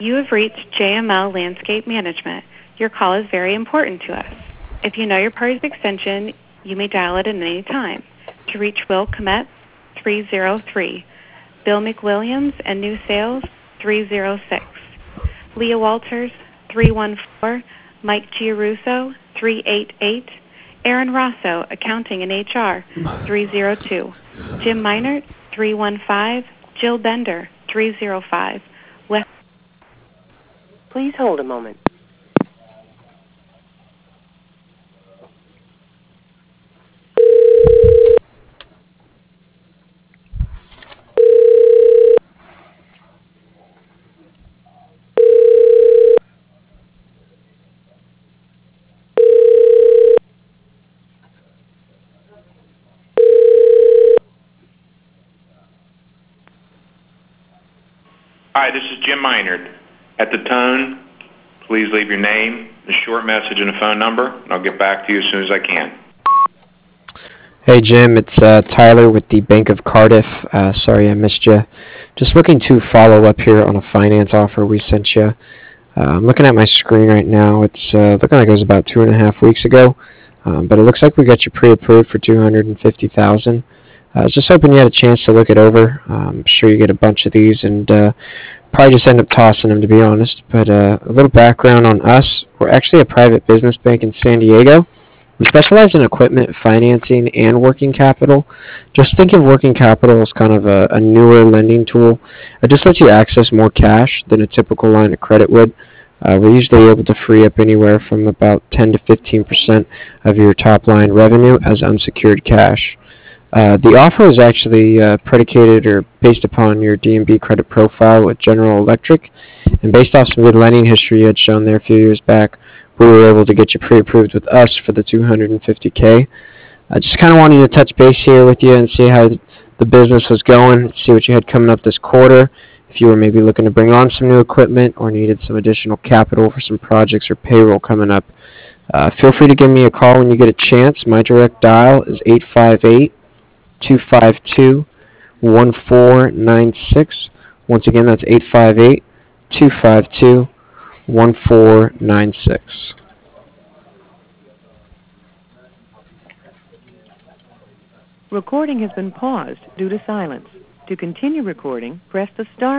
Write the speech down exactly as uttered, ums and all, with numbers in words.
You have reached J M L Landscape Management. Your call is very important to us. If you know your party's extension, you may dial it at any time. To reach Will Comet, three zero three. Bill McWilliams and New Sales, three zero six. Leah Walters, three one four. Mike Giarusso, three eight eight. Aaron Rosso, Accounting and H R, three zero two. Jim Meinert, three one five. Jill Bender, three zero five. West. Please hold a moment. Hi, this is Jim Meinert. At the tone, please leave your name, a short message, and a phone number, and I'll get back to you as soon as I can. Hey Jim, it's uh, Tyler with the Bank of Cardiff. Uh, sorry I missed you. Just looking to follow up here on a finance offer we sent you. Uh, I'm looking at my screen right now. It's uh, looking like it was about two and a half weeks ago, um, but it looks like we got you pre-approved for two hundred fifty thousand dollars. Uh, I was just hoping you had a chance to look it over. Um, I'm sure you get a bunch of these and uh, probably just end up tossing them, to be honest. But uh, a little background on us. We're actually a private business bank in San Diego. We specialize in equipment financing and working capital. Just think of working capital as kind of a, a newer lending tool. It just lets you access more cash than a typical line of credit would. Uh, we're usually able to free up anywhere from about ten to fifteen percent of your top line revenue as unsecured cash. Uh, the offer is actually uh, predicated or based upon your D and B credit profile with General Electric, and based off some good lending history you had shown there a few years back, we were able to get you pre-approved with us for the two hundred fifty K. I just kind of wanted to touch base here with you and see how the business was going, see what you had coming up this quarter, if you were maybe looking to bring on some new equipment or needed some additional capital for some projects or payroll coming up. Uh, feel free to give me a call when you get a chance. My direct dial is eight five eight, two five two, one four nine six. Once again, that's eight five eight, two five two, one four nine six. Recording has been paused due to silence. To continue recording, press the star